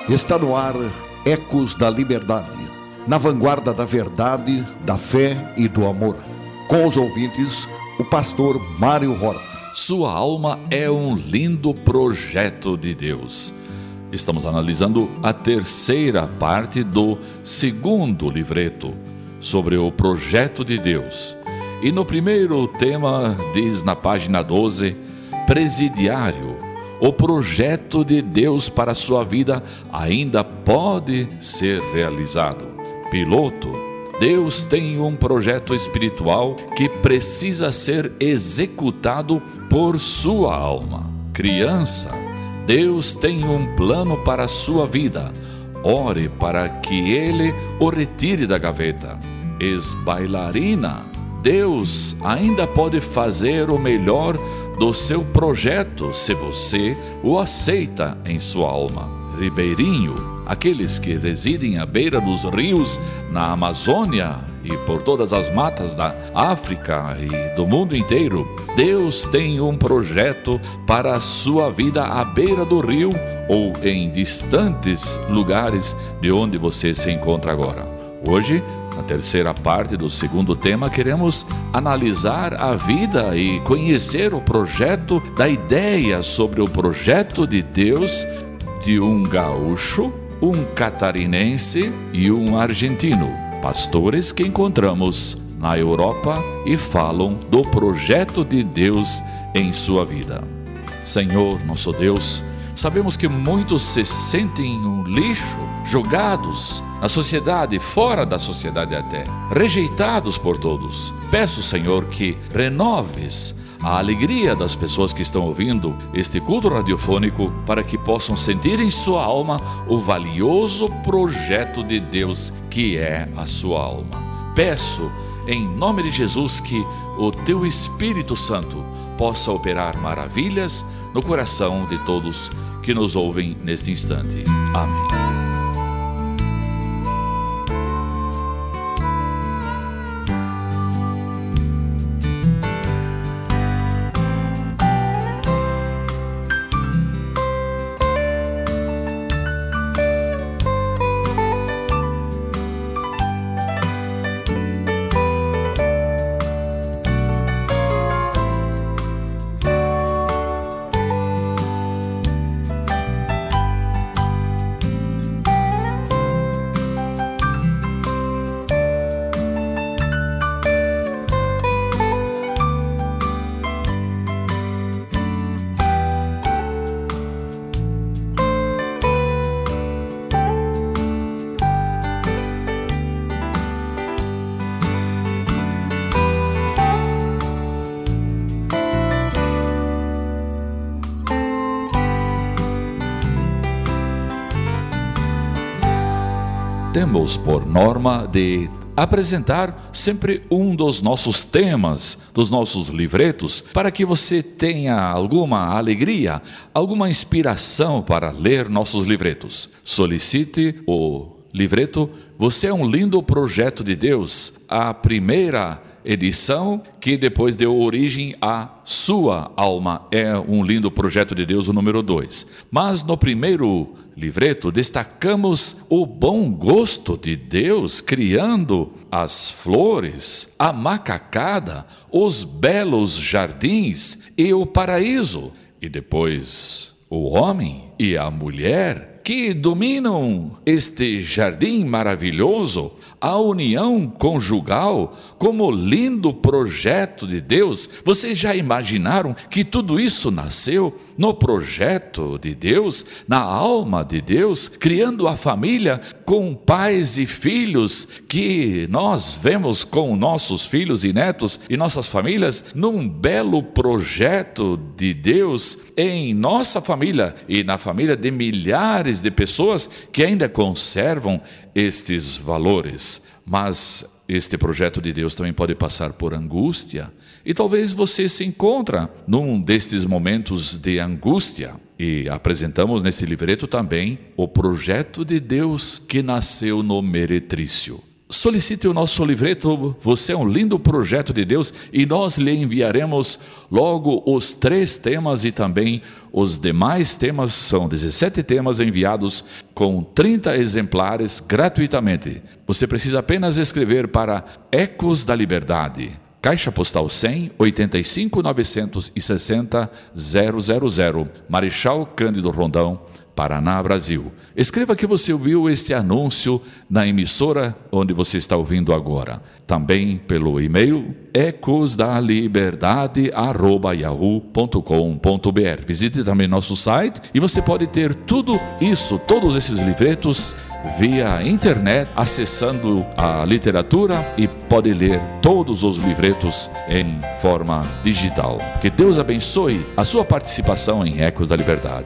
Está no ar Ecos da Liberdade, na vanguarda da verdade, da fé e do amor. Com os ouvintes, o pastor Mário Horta. Sua alma é um lindo projeto de Deus. Estamos analisando a terceira parte do segundo livreto, sobre o projeto de Deus. E no primeiro tema diz na página 12, presidiário. O projeto de Deus para a sua vida ainda pode ser realizado. Piloto. Deus tem um projeto espiritual que precisa ser executado por sua alma. Criança. Deus tem um plano para a sua vida. Ore para que Ele o retire da gaveta. Ex-bailarina. Deus ainda pode fazer o melhor do seu projeto se você o aceita em sua alma. Ribeirinho, aqueles que residem à beira dos rios na Amazônia e por todas as matas da África e do mundo inteiro, Deus tem um projeto para a sua vida à beira do rio ou em distantes lugares de onde você se encontra agora. Hoje, na terceira parte do segundo tema, queremos analisar a vida e conhecer o projeto da ideia sobre o projeto de Deus de um gaúcho, um catarinense e um argentino, pastores que encontramos na Europa e falam do projeto de Deus em sua vida. Senhor, nosso Deus, sabemos que muitos se sentem um lixo, jogados na sociedade, fora da sociedade até, rejeitados por todos. Peço, Senhor, que renoves a alegria das pessoas que estão ouvindo este culto radiofônico para que possam sentir em sua alma o valioso projeto de Deus que é a sua alma. Peço, em nome de Jesus, que o Teu Espírito Santo possa operar maravilhas no coração de todos que nos ouvem neste instante. Amém. Temos por norma de apresentar sempre um dos nossos temas, dos nossos livretos, para que você tenha alguma alegria, alguma inspiração para ler nossos livretos. Solicite o livreto Você é um lindo projeto de Deus, a primeira edição que depois deu origem à Sua Alma é um lindo projeto de Deus, o número 2. Mas no primeiro livreto destacamos o bom gosto de Deus criando as flores, a macacada, os belos jardins e o paraíso. E depois o homem e a mulher que dominam este jardim maravilhoso, a união conjugal como lindo projeto de Deus. Vocês já imaginaram que tudo isso nasceu no projeto de Deus, na alma de Deus, criando a família com pais e filhos que nós vemos com nossos filhos e netos e nossas famílias num belo projeto de Deus em nossa família e na família de milhares de pessoas que ainda conservam estes valores. Mas este projeto de Deus também pode passar por angústia, e talvez você se encontre num destes momentos de angústia. E apresentamos nesse livreto também o projeto de Deus que nasceu no meretrício. solicite o nosso livreto. Você é um lindo projeto de Deus, e nós lhe enviaremos logo os 3 temas e também os demais temas. São 17 temas enviados com 30 exemplares gratuitamente. Você precisa apenas escrever para Ecos da Liberdade, Caixa Postal 100, 85 960 000, Marechal Cândido Rondão, Paraná, Brasil. Escreva que você ouviu este anúncio na emissora onde você está ouvindo agora. Também pelo e-mail ecosdaliberdade@yahoo.com.br. Visite também nosso site e você pode ter tudo isso, todos esses livretos, via internet, acessando a literatura, e pode ler todos os livretos em forma digital. Que Deus abençoe a sua participação em Ecos da Liberdade.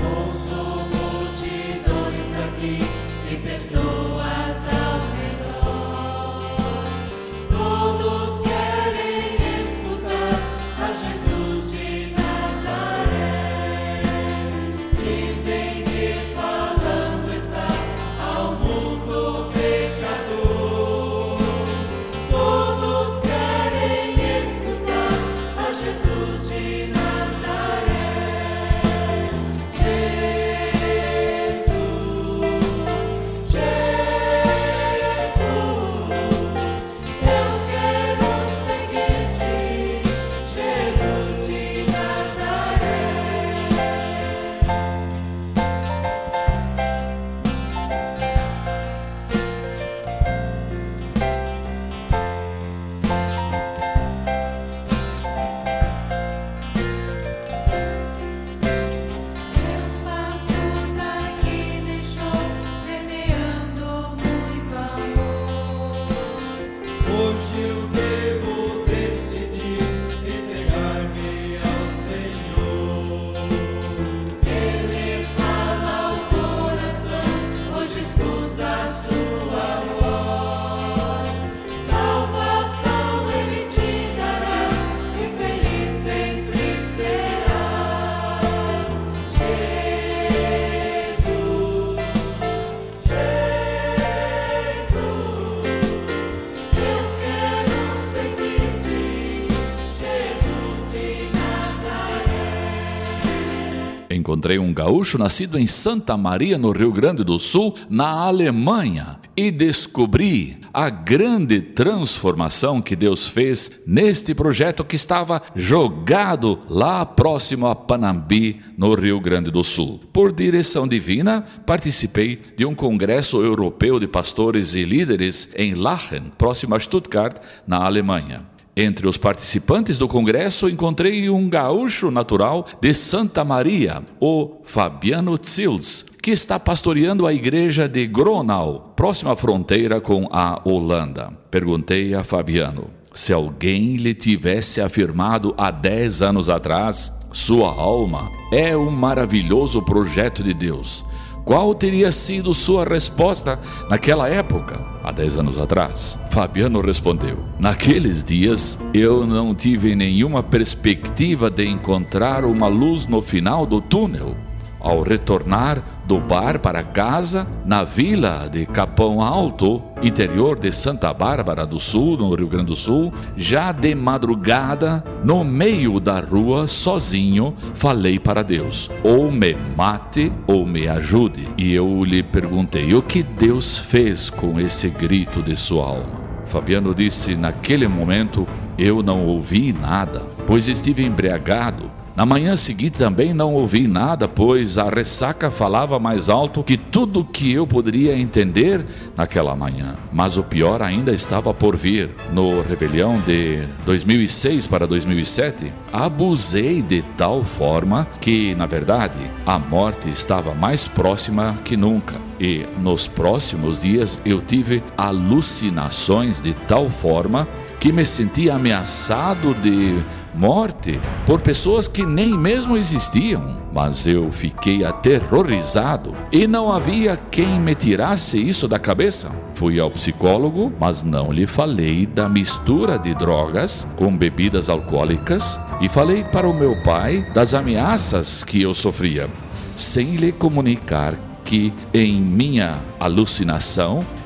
Encontrei um gaúcho nascido em Santa Maria, no Rio Grande do Sul, na Alemanha, e descobri a grande transformação que Deus fez neste projeto que estava jogado lá próximo a Panambi, no Rio Grande do Sul. Por direção divina, participei de um congresso europeu de pastores e líderes em Lachen, próximo a Stuttgart, na Alemanha. Entre os participantes do congresso, encontrei um gaúcho natural de Santa Maria, o Fabiano Zils, que está pastoreando a igreja de Gronau, próxima à fronteira com a Holanda. Perguntei a Fabiano se alguém lhe tivesse afirmado há 10 anos atrás: sua alma é um maravilhoso projeto de Deus, qual teria sido sua resposta naquela época, há 10 anos atrás? Fabiano respondeu: naqueles dias eu não tive nenhuma perspectiva de encontrar uma luz no final do túnel. Ao retornar do bar para casa, na vila de Capão Alto, interior de Santa Bárbara do Sul, no Rio Grande do Sul, já de madrugada, no meio da rua, sozinho, falei para Deus: ou me mate ou me ajude. E eu lhe perguntei: o que Deus fez com esse grito de sua alma? Fabiano disse: naquele momento eu não ouvi nada, pois estive embriagado. Na manhã seguinte também não ouvi nada, pois a ressaca falava mais alto que tudo que eu poderia entender naquela manhã. Mas o pior ainda estava por vir. No rebelião de 2006 para 2007, abusei de tal forma que, na verdade, a morte estava mais próxima que nunca. E nos próximos dias eu tive alucinações de tal forma que me senti ameaçado de morte por pessoas que nem mesmo existiam. Mas eu fiquei aterrorizado e não havia quem me tirasse isso da cabeça. Fui ao psicólogo, mas não lhe falei da mistura de drogas com bebidas alcoólicas, e falei para o meu pai das ameaças que eu sofria, sem lhe comunicar que em minha alucinação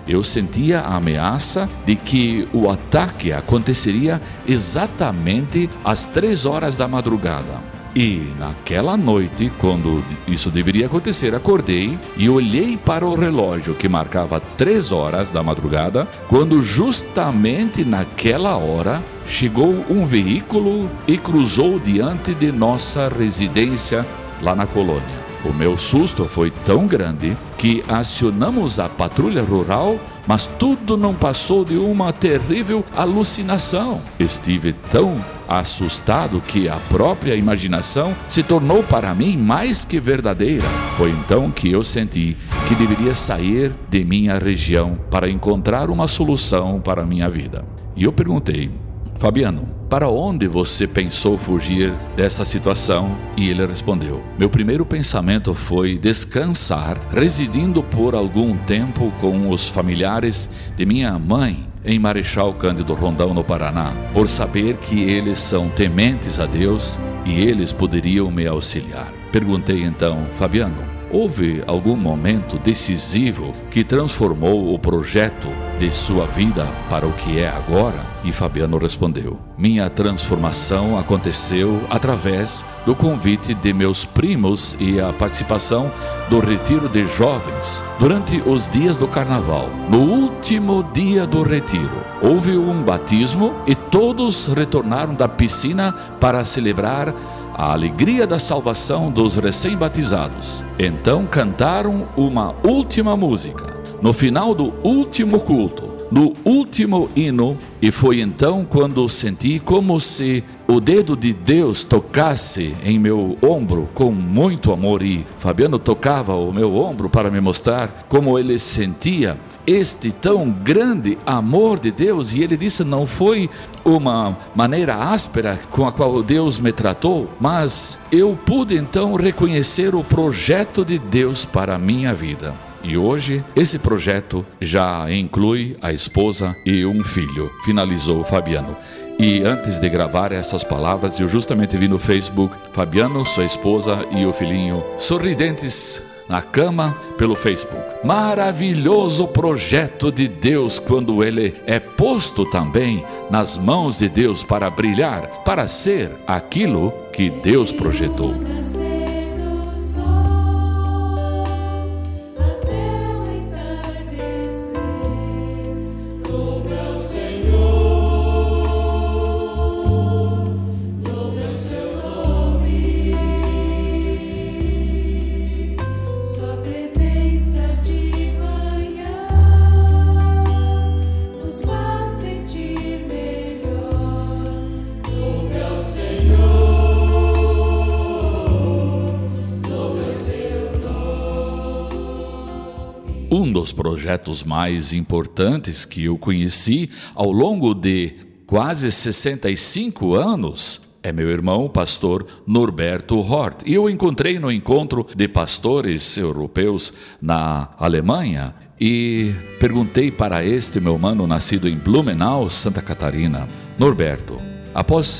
Eu sentia a ameaça de que o ataque aconteceria exatamente às 3 horas da madrugada. E naquela noite, quando isso deveria acontecer, acordei e olhei para o relógio que marcava 3 horas da madrugada, quando justamente naquela hora chegou um veículo e cruzou diante de nossa residência lá na colônia. O meu susto foi tão grande que acionamos a patrulha rural, mas tudo não passou de uma terrível alucinação. Estive tão assustado que a própria imaginação se tornou para mim mais que verdadeira. Foi então que eu senti que deveria sair de minha região para encontrar uma solução para a minha vida. E eu perguntei: Fabiano, para onde você pensou fugir dessa situação? E ele respondeu: meu primeiro pensamento foi descansar, residindo por algum tempo com os familiares de minha mãe em Marechal Cândido Rondão, no Paraná, por saber que eles são tementes a Deus e eles poderiam me auxiliar. Perguntei então: Fabiano, houve algum momento decisivo que transformou o projeto de sua vida para o que é agora? E Fabiano respondeu: minha transformação aconteceu através do convite de meus primos e a participação do retiro de jovens durante os dias do carnaval. No último dia do retiro, houve um batismo e todos retornaram da piscina para celebrar a alegria da salvação dos recém-batizados. Então cantaram uma última música no final do último culto, no último hino, e foi então quando senti como se o dedo de Deus tocasse em meu ombro com muito amor. E Fabiano tocava o meu ombro para me mostrar como ele sentia este tão grande amor de Deus. E ele disse: não foi uma maneira áspera com a qual Deus me tratou, mas eu pude então reconhecer o projeto de Deus para a minha vida. E hoje, esse projeto já inclui a esposa e um filho, finalizou Fabiano. E antes de gravar essas palavras, eu justamente vi no Facebook Fabiano, sua esposa e o filhinho sorridentes na cama pelo Facebook. Maravilhoso projeto de Deus quando ele é posto também nas mãos de Deus para brilhar, para ser aquilo que Deus projetou. Um dos projetos mais importantes que eu conheci ao longo de quase 65 anos é meu irmão, o pastor Norberto Hort. E eu encontrei no encontro de pastores europeus na Alemanha e perguntei para este meu mano, nascido em Blumenau, Santa Catarina: Norberto, após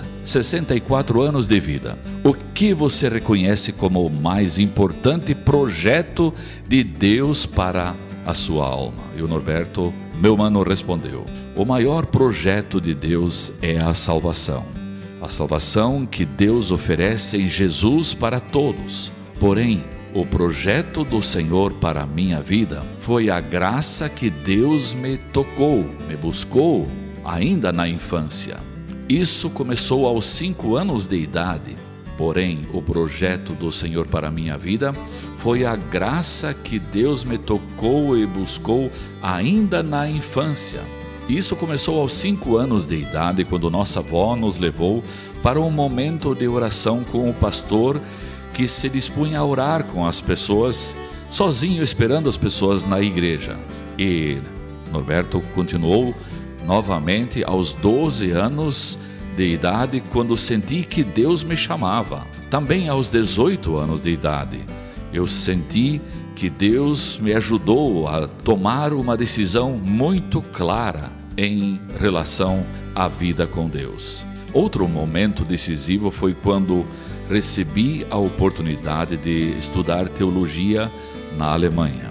64 anos de vida, o que você reconhece como o mais importante projeto de Deus para a sua alma? E o Norberto, meu mano, respondeu: o maior projeto de Deus é a salvação. A salvação que Deus oferece em Jesus para todos. Porém, o projeto do Senhor para a minha vida foi a graça que Deus me tocou, me buscou ainda na infância. Isso começou aos 5 anos de idade. Porém, o projeto do Senhor para a minha vida foi a graça que Deus me tocou e buscou ainda na infância. Isso começou aos 5 anos de idade, quando nossa avó nos levou para um momento de oração com o pastor que se dispunha a orar com as pessoas, sozinho esperando as pessoas na igreja. E Norberto continuou novamente aos 12 anos de idade, quando senti que Deus me chamava. Também aos 18 anos de idade, eu senti que Deus me ajudou a tomar uma decisão muito clara em relação à vida com Deus. Outro momento decisivo foi quando recebi a oportunidade de estudar teologia na Alemanha.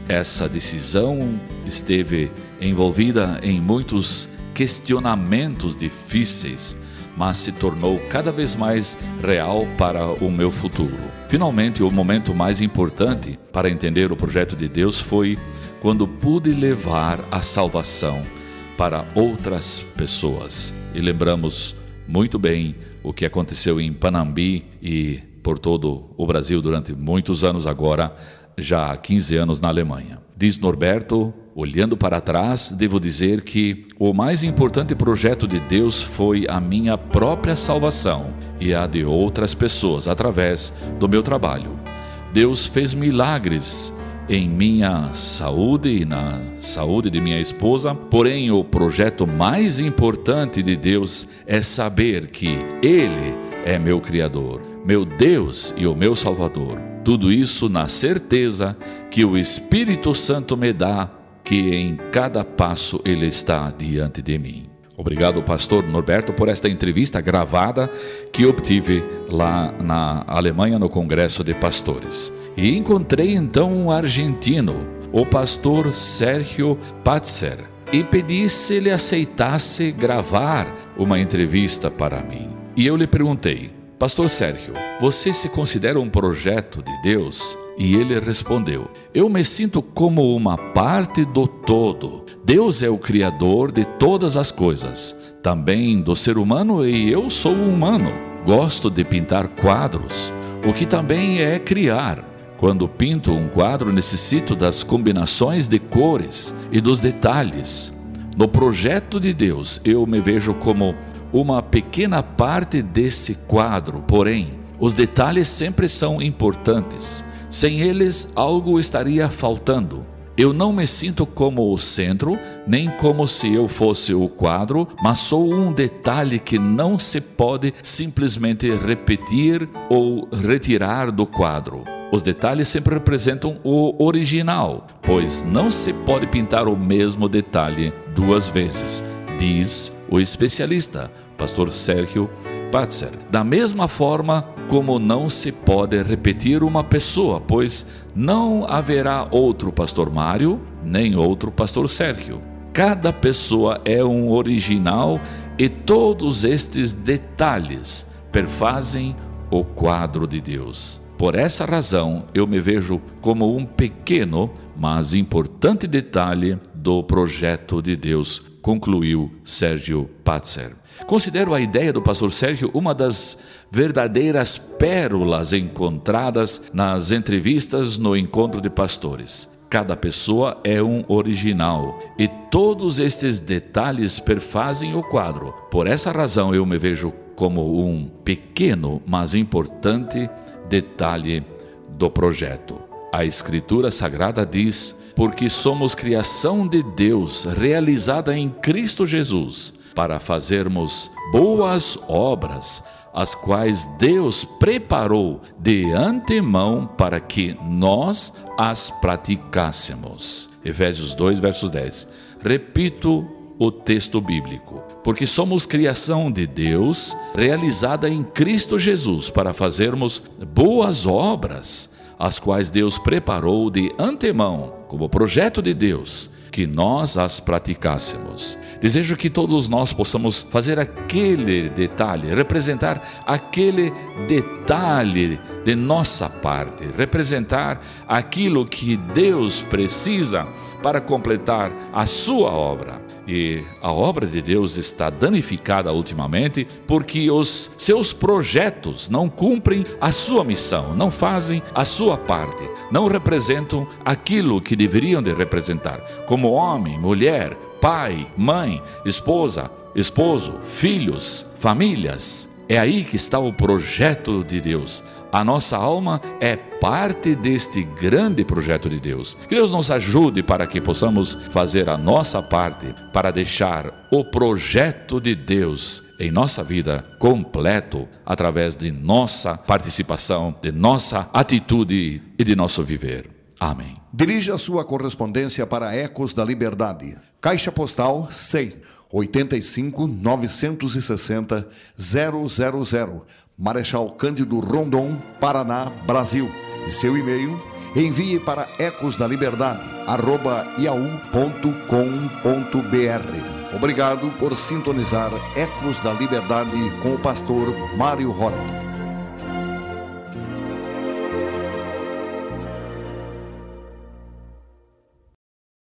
essa decisão esteve envolvida em muitos questionamentos difíceis, mas se tornou cada vez mais real para o meu futuro. Finalmente, o momento mais importante para entender o projeto de Deus foi quando pude levar a salvação para outras pessoas. E lembramos muito bem o que aconteceu em Panambi e por todo o Brasil durante muitos anos agora, já há 15 anos na Alemanha. Diz Norberto: olhando para trás, devo dizer que o mais importante projeto de Deus foi a minha própria salvação e a de outras pessoas através do meu trabalho. Deus fez milagres em minha saúde e na saúde de minha esposa, porém o projeto mais importante de Deus é saber que Ele é meu Criador, meu Deus e o meu Salvador. Tudo isso na certeza que o Espírito Santo me dá, que em cada passo Ele está diante de mim. Obrigado, pastor Norberto, por esta entrevista gravada que obtive lá na Alemanha no Congresso de Pastores. E encontrei então um argentino, o pastor Sérgio Patzer, e pedi se ele aceitasse gravar uma entrevista para mim. E eu lhe perguntei: pastor Sérgio, você se considera um projeto de Deus? E ele respondeu: eu me sinto como uma parte do todo. Deus é o Criador de todas as coisas, também do ser humano, e eu sou humano. Gosto de pintar quadros, o que também é criar. Quando pinto um quadro, necessito das combinações de cores e dos detalhes. No projeto de Deus, eu me vejo como uma pequena parte desse quadro, porém, os detalhes sempre são importantes. Sem eles, algo estaria faltando. Eu não me sinto como o centro, nem como se eu fosse o quadro, mas sou um detalhe que não se pode simplesmente repetir ou retirar do quadro. Os detalhes sempre representam o original, pois não se pode pintar o mesmo detalhe duas vezes, diz o especialista, pastor Sérgio Patzer. Da mesma forma como não se pode repetir uma pessoa, pois não haverá outro pastor Mário, nem outro pastor Sérgio. Cada pessoa é um original e todos estes detalhes perfazem o quadro de Deus. Por essa razão, eu me vejo como um pequeno, mas importante detalhe do projeto de Deus, concluiu Sérgio Patzer. Considero a ideia do pastor Sérgio uma das verdadeiras pérolas encontradas nas entrevistas no encontro de pastores. Cada pessoa é um original e todos estes detalhes perfazem o quadro. Por essa razão, eu me vejo como um pequeno, mas importante detalhe do projeto. A Escritura Sagrada diz: porque somos criação de Deus, realizada em Cristo Jesus, para fazermos boas obras, as quais Deus preparou de antemão para que nós as praticássemos. Efésios 2, versos 10. Repito o texto bíblico. Porque somos criação de Deus, realizada em Cristo Jesus, para fazermos boas obras, as quais Deus preparou de antemão, como projeto de Deus, que nós as praticássemos. Desejo que todos nós possamos fazer aquele detalhe, representar aquele detalhe de nossa parte, representar aquilo que Deus precisa para completar a sua obra. E a obra de Deus está danificada ultimamente porque os seus projetos não cumprem a sua missão, não fazem a sua parte, não representam aquilo que deveriam de representar, como homem, mulher, pai, mãe, esposa, esposo, filhos, famílias. É aí que está o projeto de Deus. A nossa alma é parte deste grande projeto de Deus. Que Deus nos ajude para que possamos fazer a nossa parte para deixar o projeto de Deus em nossa vida completo através de nossa participação, de nossa atitude e de nosso viver. Amém. Dirija sua correspondência para Ecos da Liberdade. Caixa Postal 100, 85 960 000, Marechal Cândido Rondon, Paraná, Brasil. E seu e-mail, envie para ecosdaliberdade@yahoo.com.br. Obrigado por sintonizar Ecos da Liberdade com o pastor Mário Horta.